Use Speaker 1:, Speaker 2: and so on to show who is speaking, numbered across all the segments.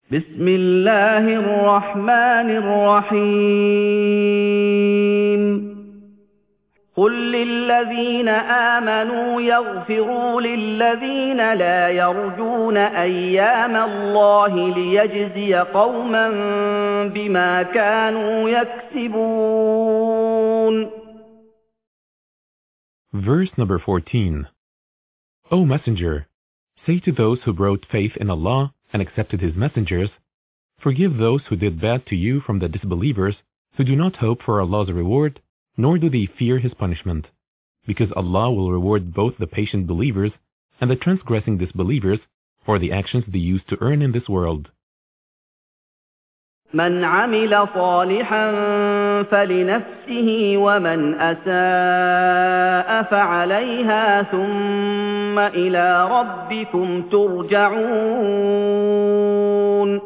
Speaker 1: بسم الله الرحمن الرحيم قل للذين آمنوا يغفروا للذين لا يرجون أيام الله ليجزي قوما بما كانوا يكسبون.
Speaker 2: Verse number 14. O Messenger, say to those who brought faith in Allah and accepted His messengers, forgive those who did bad to you from the disbelievers who do not hope for Allah's reward, nor do they fear His punishment, because Allah will reward both the patient believers and the transgressing disbelievers for the actions they used to earn in this world.
Speaker 1: من عمل صالحا فلنفسه ومن أساء فعليها ثم إلى ربكم ترجعون.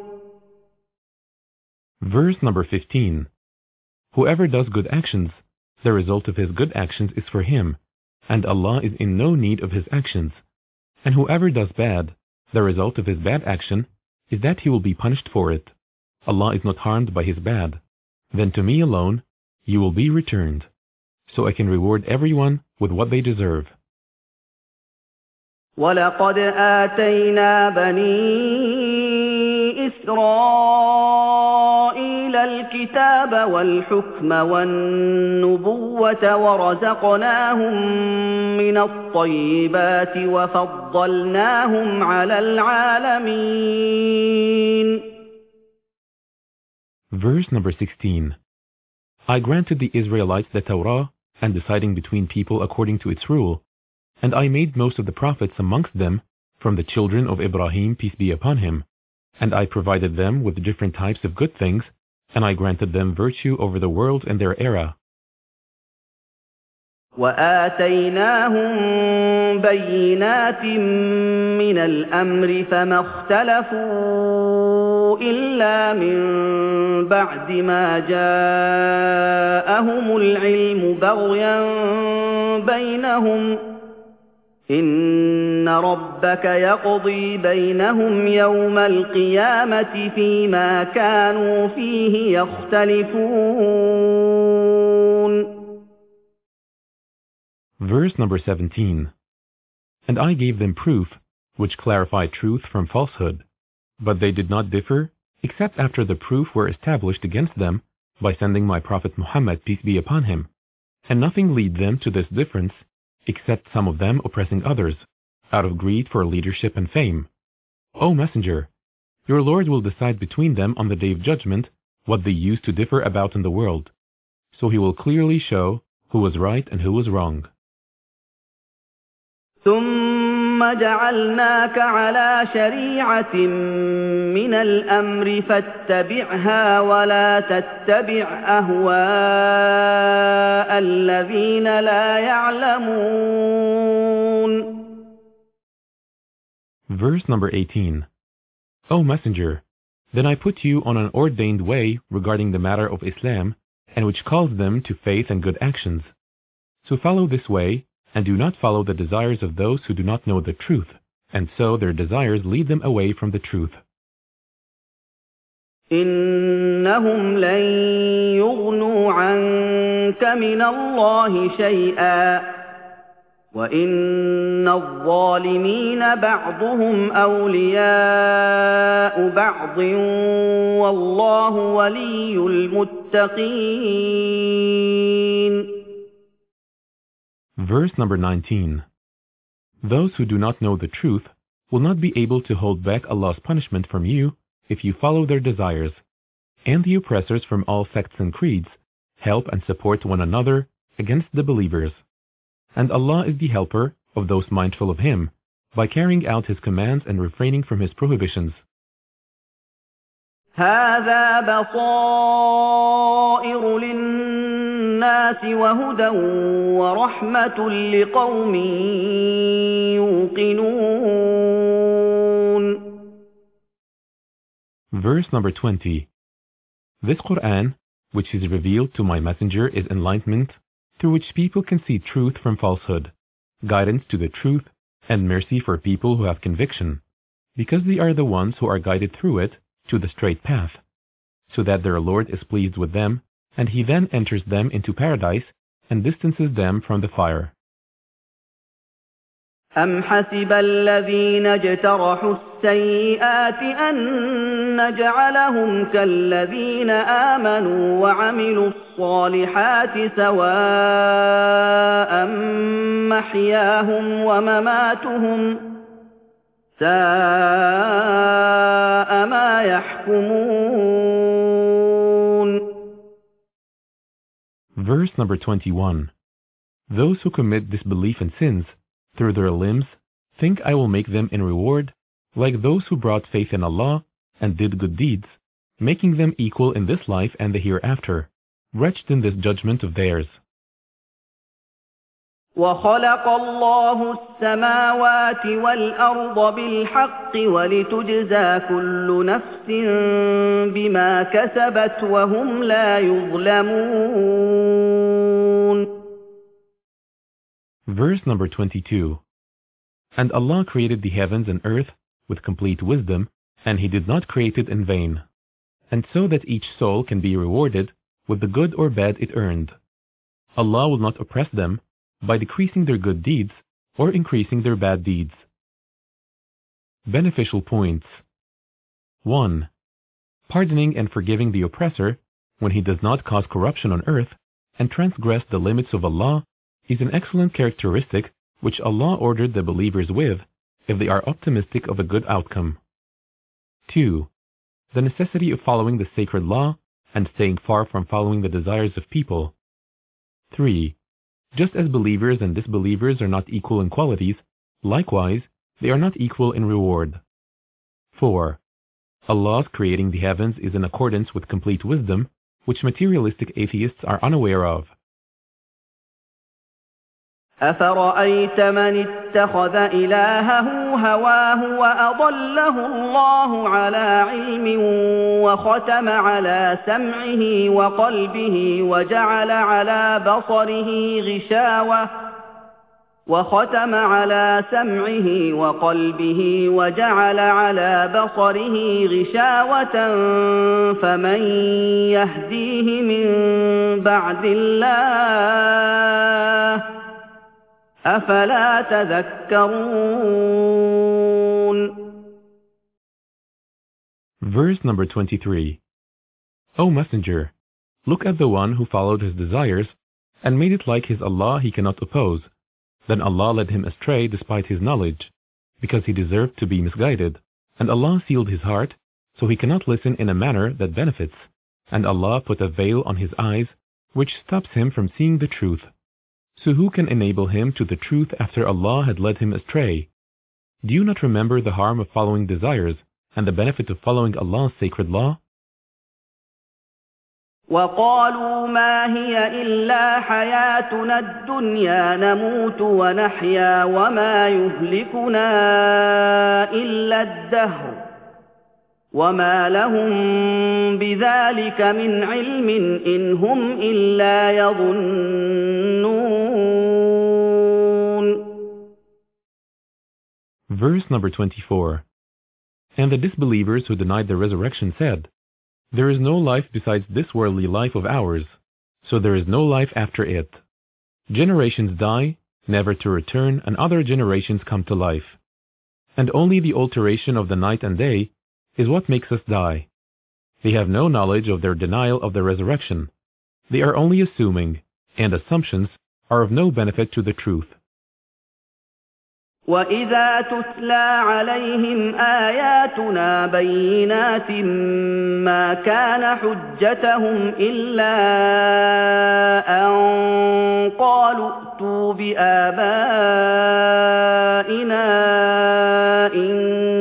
Speaker 2: Verse number 15. Whoever does good actions, the result of his good actions is for him, and Allah is in no need of his actions. And whoever does bad, the result of his bad action is that he will be punished for it. Allah is not harmed by his bad. Then to me alone you will be returned, so I can reward everyone with what they deserve.
Speaker 1: وَلَقَدْ آتَيْنَا بَنِي إِسْرَائِيلَ الْكِتَابَ وَالْحُكْمَ وَالنُّبُوَّةَ وَرَزَقْنَاهُم مِّنَ الطَّيِّبَاتِ وَفَضَّلْنَاهُمْ عَلَى الْعَالَمِينَ.
Speaker 2: Verse number 16. I granted the Israelites the Torah and deciding between people according to its rule, and I made most of the prophets amongst them from the children of Ibrahim, peace be upon him, and I provided them with different types of good things, and I granted them virtue over the world and their era.
Speaker 1: وَآتَيْنَاهُم بَيِّنَاتٍ مِّنَ الْأَمْرِ فَمَا اخْتَلَفُوا إِلَّا مِن بَعْدِ مَا جَاءَهُمُ الْعِلْمُ بَغْيًا بَيْنَهُمْ ۚ إِنَّ رَبَّكَ يَقْضِي بَيْنَهُمْ يَوْمَ الْقِيَامَةِ فِيمَا كَانُوا فِيهِ يَخْتَلِفُونَ.
Speaker 2: Verse number 17. And I gave them proof, which clarified truth from falsehood, but they did not differ, except after the proof were established against them by sending my Prophet Muhammad, peace be upon him, and nothing lead them to this difference, except some of them oppressing others, out of greed for leadership and fame. O Messenger, your Lord will decide between them on the Day of Judgment what they used to differ about in the world, so He will clearly show who was right and who was wrong.
Speaker 1: ثُمَّ جَعَلْنَاكَ عَلَى شَرِيعَةٍ مِّنَ الْأَمْرِ فَاتَّبِعْهَا وَلَا تَتَّبِعْ أَهْوَاءَ الَّذِينَ لَا يَعْلَمُونَ.
Speaker 2: Verse number 18. O Messenger, then I put you on an ordained way regarding the matter of Islam, and which calls them to faith and good actions. So follow this way, and do not follow the desires of those who do not know the truth, and so their desires lead them away from the truth.
Speaker 1: إِنَّهُمْ لَن يُغْنُوا عَنكَ مِنَ اللَّهِ شَيْئًا وَإِنَّ الظَّالِمِينَ بَعْضُهُمْ أَوْلِيَاءُ بَعْضٍ وَاللَّهُ وَلِيُّ الْمُتَّقِينَ.
Speaker 2: Verse number 19. Those who do not know the truth will not be able to hold back Allah's punishment from you if you follow their desires, and the oppressors from all sects and creeds help and support one another against the believers. And Allah is the helper of those mindful of Him by carrying out His commands and refraining from His prohibitions.
Speaker 1: هَذَا بَصَائِرُ لِلنَّاسِ وَهُدًى وَرَحْمَةٌ لِقَوْمٍ يُوقِنُونَ.
Speaker 2: Verse number 20. This Quran, which is revealed to my messenger, is enlightenment through which people can see truth from falsehood, guidance to the truth, and mercy for people who have conviction, because they are the ones who are guided through it to the straight path, so that their Lord is pleased with them, and He then enters them into paradise and distances them from the fire.
Speaker 1: أَمْ حَسِبَ الَّذِينَ اجْتَرَحُوا السَّيِّئَاتِ أَن نَّجْعَلَهُمْ كَالَّذِينَ آمَنُوا وَعَمِلُوا الصَّالِحَاتِ سَوَاءً مَّحْيَاهُمْ وَمَمَاتُهُمْ ۚ سَاءَ مَا يَحْكُمُونَ.
Speaker 2: Verse number 21. Those who commit disbelief and sins through their limbs think I will make them in reward like those who brought faith in Allah and did good deeds, making them equal in this life and the hereafter, wretched in this judgment of theirs.
Speaker 1: وَخَلَقَ اللَّهُ السَّمَاوَاتِ وَالْأَرْضَ بِالْحَقِّ وَلِتُجْزَىٰ كُلُّ نَفْسٍ بِمَا كَسَبَتْ وَهُمْ لَا يُظْلَمُونَ.
Speaker 2: Verse number 22. And Allah created the heavens and earth with complete wisdom, and He did not create it in vain, and so that each soul can be rewarded with the good or bad it earned. Allah will not oppress them by decreasing their good deeds or increasing their bad deeds. Beneficial points. 1. Pardoning and forgiving the oppressor when he does not cause corruption on earth and transgress the limits of Allah is an excellent characteristic which Allah ordered the believers with if they are optimistic of a good outcome. 2. The necessity of following the sacred law and staying far from following the desires of people. 3. Just as believers and disbelievers are not equal in qualities, likewise, they are not equal in reward. 4. Allah's creating the heavens is in accordance with complete wisdom, which materialistic atheists are unaware of.
Speaker 1: أَفَرَأَيْتَ مَنِ اتَّخَذَ إِلَٰهَهُ هَوَاهُ وَأَضَلَّهُ اللَّهُ عَلَىٰ عِلْمٍ وَخَتَمَ عَلَىٰ سَمْعِهِ وَقَلْبِهِ وَجَعَلَ عَلَىٰ بَصَرِهِ غِشَاوَةً فَمَن يَهْدِيهِ مِن بَعْدِ اللَّهِ ۚ أَفَلَا تَذَكَّرُونَ.
Speaker 2: Verse number 23. O Messenger, look at the one who followed his desires and made it like his Allah he cannot oppose. Then Allah led him astray despite his knowledge, because he deserved to be misguided, and Allah sealed his heart, so he cannot listen in a manner that benefits, and Allah put a veil on his eyes, which stops him from seeing the truth. So who can enable him to the truth after Allah had led him astray? Do you not remember the harm of following desires and the benefit of following Allah's sacred law?
Speaker 1: وَقَالُوا مَا هِيَ إِلَّا حَيَاتُنَا الدُّنْيَا نَمُوتُ وَنَحْيَا وَمَا يُهْلِكُنَا إِلَّا الدَّهْرُ وَمَا لَهُم بِذَلِكَ مِنْ عِلْمٍ إِنْ هُمْ إِلَّا يَظُنُّونَ.
Speaker 2: Verse number 24. And the disbelievers who denied the resurrection said, there is no life besides this worldly life of ours, so there is no life after it. Generations die, never to return, and other generations come to life. And only the alteration of the night and day is what makes us die. They have no knowledge of their denial of the resurrection. They are only assuming, and assumptions are of no benefit to the truth.
Speaker 1: وَإِذَا تُتْلَىٰ عَلَيْهِمْ آيَاتُنَا بَيِّنَاتٍ مَّا كَانَ حُجَّتَهُمْ إِلَّا أَن قَالُوا ائْتُوا بِآبَائِنَا إِن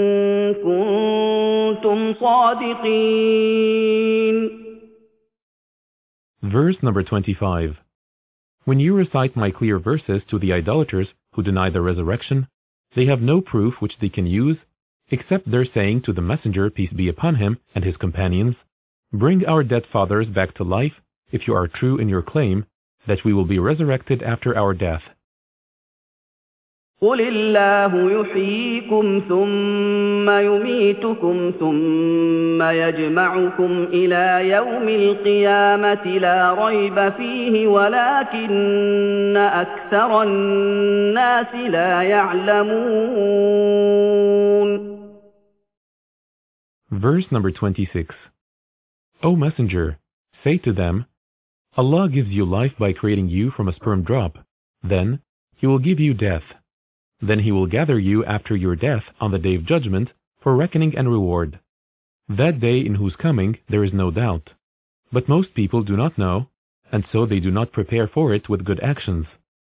Speaker 1: كُنتُمْ صَادِقِينَ.
Speaker 2: Verse number 25. When you recite my clear verses to the idolaters who deny the resurrection, they have no proof which they can use, except their saying to the messenger, peace be upon him, and his companions, bring our dead fathers back to life, if you are true in your claim, that we will be resurrected after our death.
Speaker 1: قل الله يحييكم ثم يميتكم ثم يجمعكم إلى يوم القيامة لا ريب فيه ولكن أكثر الناس لا يعلمون.
Speaker 2: Verse number 26. O Messenger, say to them, Allah gives you life by creating you from a sperm drop. Then He will give you death. Then He will gather you after your death on the day of judgment for reckoning and reward. That day in whose coming there is no doubt. But most people do not know, and so they do not prepare for it with good actions.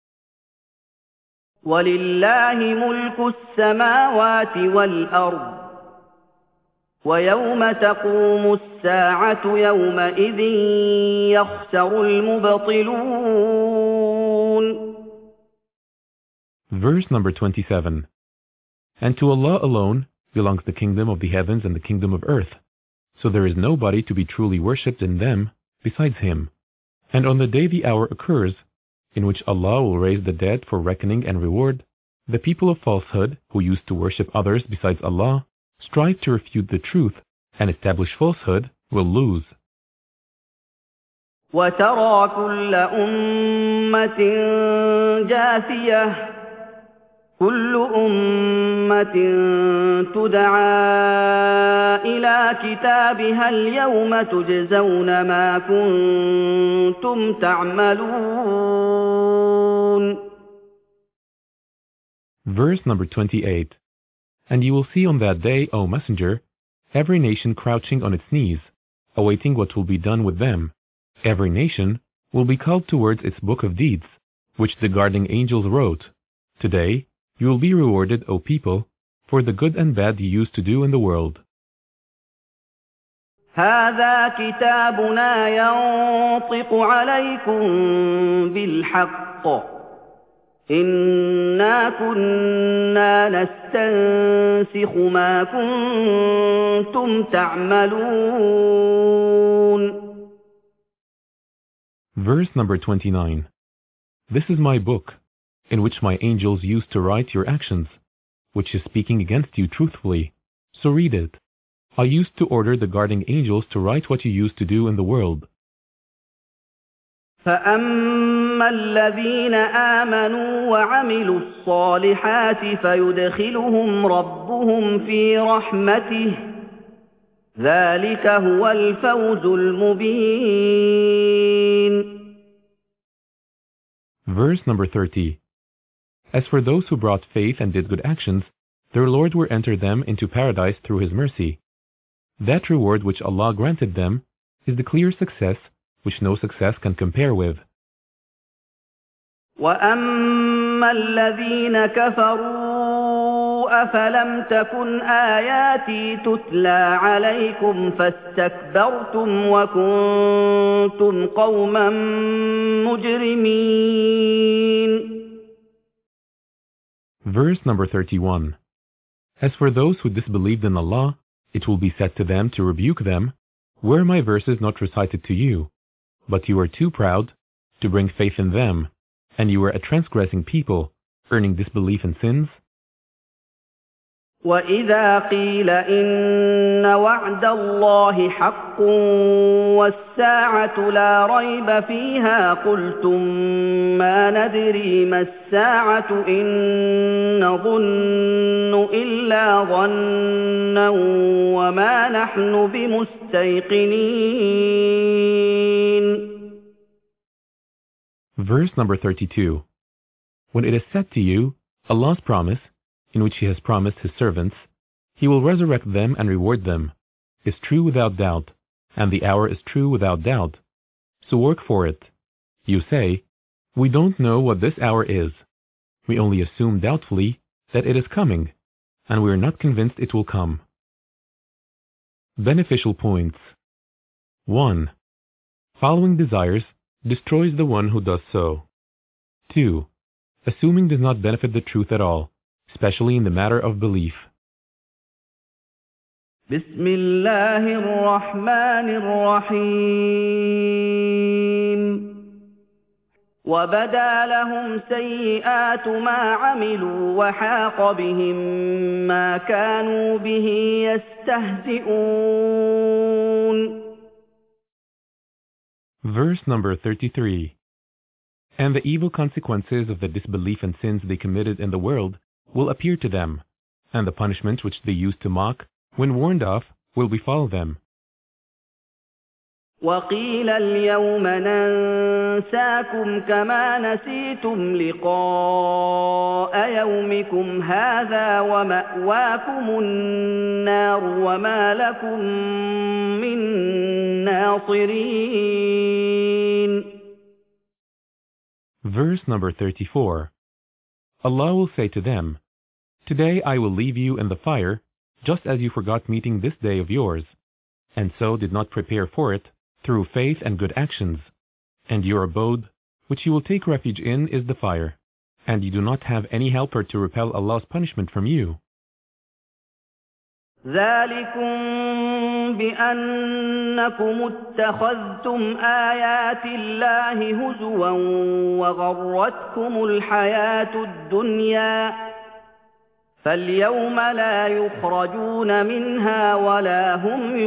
Speaker 1: وَلِلَّهِ مُلْكُ السَّمَاوَاتِ وَالْأَرْضِ وَيَوْمَ تَقُومُ السَّاعَةُ يَوْمَئِذٍ يَخْسَرُ الْمُبْطِلُونَ.
Speaker 2: Verse number 27. And to Allah alone belongs the kingdom of the heavens and the kingdom of earth, so there is nobody to be truly worshipped in them besides Him. And on the day the hour occurs, in which Allah will raise the dead for reckoning and reward, the people of falsehood, who used to worship others besides Allah, strive to refute the truth and establish falsehood, will lose.
Speaker 1: وَتَرَى كُلَّ أُمَّةٍ جَاثِيَةً كل أمة تدعى إلى كتابها اليوم تجزون ما كنتم تعملون.
Speaker 2: Verse number 28. And you will see on that day, O Messenger, every nation crouching on its knees, awaiting what will be done with them. Every nation will be called towards its book of deeds, which the guarding angels wrote. Today, you will be rewarded, O people, for the good and bad you used to do in the world.
Speaker 1: هذا كتابنا ينطق عليكم بالحق إنا كنا نستنسخ ما كنتم تعملون.
Speaker 2: Verse number 29. This is my book, in which my angels used to write your actions, which is speaking against you truthfully. So read it. I used to order the guarding angels to write what you used to do in the world.
Speaker 1: فَأَمَّا الَّذِينَ آمَنُوا وَعَمِلُوا الصَّالِحَاتِ فَيُدْخِلُهُمْ رَبُّهُمْ فِي رَحْمَتِهِ ذَلِكَ هُوَ الْفَوْزُ الْمُبِينُ.
Speaker 2: Verse number 30. As for those who brought faith and did good actions, their Lord will enter them into paradise through His mercy. That reward which Allah granted them is the clear success which no success can compare with.
Speaker 1: وَأَمَّا الَّذِينَ كَفَرُوا أَفَلَمْ تَكُنْ آيَاتِي تُتْلَى عَلَيْكُمْ فَاسْتَكْبَرْتُمْ وَكُنْتُمْ قَوْمًا مُجْرِمِينَ.
Speaker 2: Verse number 31. As for those who disbelieved in Allah, it will be said to them to rebuke them, were my verses not recited to you? But you are too proud to bring faith in them, and you are a transgressing people, earning disbelief in sins.
Speaker 1: وَإِذَا قِيلَ إِنَّ وَعْدَ اللَّهِ حَقٌّ وَالسَّاعَةُ لَا رَيْبَ فِيهَا قُلْتُم مَّا نَدْرِي مَا السَّاعَةُ إِن نَّظُنُّ إِلَّا ظَنًّا وَمَا نَحْنُ بِمُسْتَيْقِنِينَ.
Speaker 2: Verse number 32. When it is said to you, Allah's promise, in which He has promised His servants, He will resurrect them and reward them, is true without doubt, and the hour is true without doubt. So work for it. You say, we don't know what this hour is. We only assume doubtfully that it is coming, and we are not convinced it will come. Beneficial points. 1. Following desires destroys the one who does so. 2. Assuming does not benefit the truth at all, especially in the matter of belief.
Speaker 1: بسم الله الرحمن الرحيم وَبَدَا لَهُمْ سَيِّئَاتُ مَا عَمِلُوا وَحَاقَ بِهِم مَّا كَانُوا بِهِ يَسْتَهْزِئُونَ.
Speaker 2: Verse number 33. And the evil consequences of the disbelief and sins they committed in the world will appear to them, and the punishment which they used to mock, when warned of, will befall them.
Speaker 1: وَقِيلَ الْيَوْمَ نَنسَاكُمْ كَمَا نَسِيتُمْ لِقَاءَ يَوْمِكُمْ هَٰذَا وَمَأْوَاكُمُ النَّارُ وَمَا لَكُم مِّن نَّاصِرِينَ.
Speaker 2: Verse number 34. Allah will say to them, Today I will leave you in the fire, just as you forgot meeting this day of yours, and so did not prepare for it through faith and good actions. And your abode, which you will take refuge in, is the fire, and you do not have any helper to repel Allah's punishment from you.
Speaker 1: ذَلِكُمْ بِأَنَّكُمُ اتَّخَذْتُمْ آيَاتِ اللَّهِ هُزُوًا وَغَرَّتْكُمُ الْحَيَاةُ الدُّنْيَا فَالْيَوْمَ لَا يُخْرَجُونَ مِنْهَا وَلَا هُمْ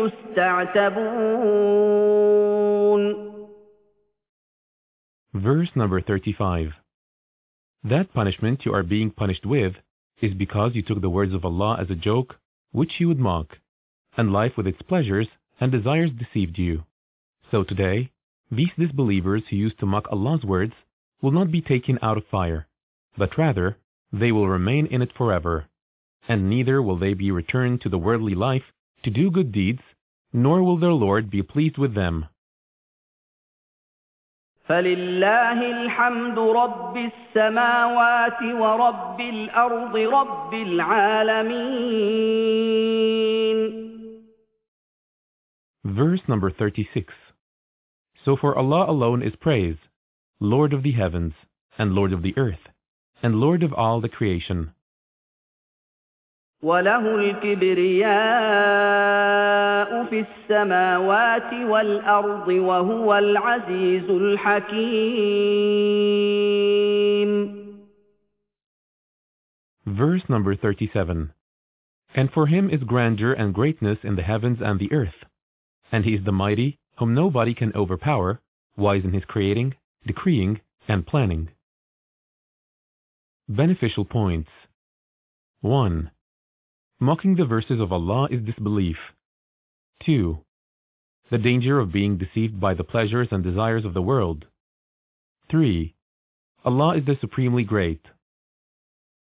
Speaker 1: يُسْتَعْتَبُونَ.
Speaker 2: Verse number 35. That punishment you are being punished with is because you took the words of Allah as a joke, which you would mock, and life with its pleasures and desires deceived you. So today, these disbelievers who used to mock Allah's words will not be taken out of fire, but rather they will remain in it forever, and neither will they be returned to the worldly life to do good deeds, nor will their Lord be pleased with them.
Speaker 1: فَلِلَّهِ الْحَمْدُ رَبِّ السَّمَاوَاتِ وَرَبِّ الْأَرْضِ رَبِّ الْعَالَمِينَ.
Speaker 2: Verse number 36. So for Allah alone is praise, Lord of the heavens, and Lord of the earth, and Lord of all the creation.
Speaker 1: وَلَهُ الْكِبْرِيَاءُ فِي السَّمَاوَاتِ وَالْأَرْضِ وَهُوَ الْعَزِيزُ الْحَكِيمُ.
Speaker 2: Verse number 37. And for him is grandeur and greatness in the heavens and the earth, and he is the mighty, whom nobody can overpower, wise in his creating, decreeing, and planning. Beneficial points. 1. Mocking the verses of Allah is disbelief. 2. The danger of being deceived by the pleasures and desires of the world. 3. Allah is the supremely great.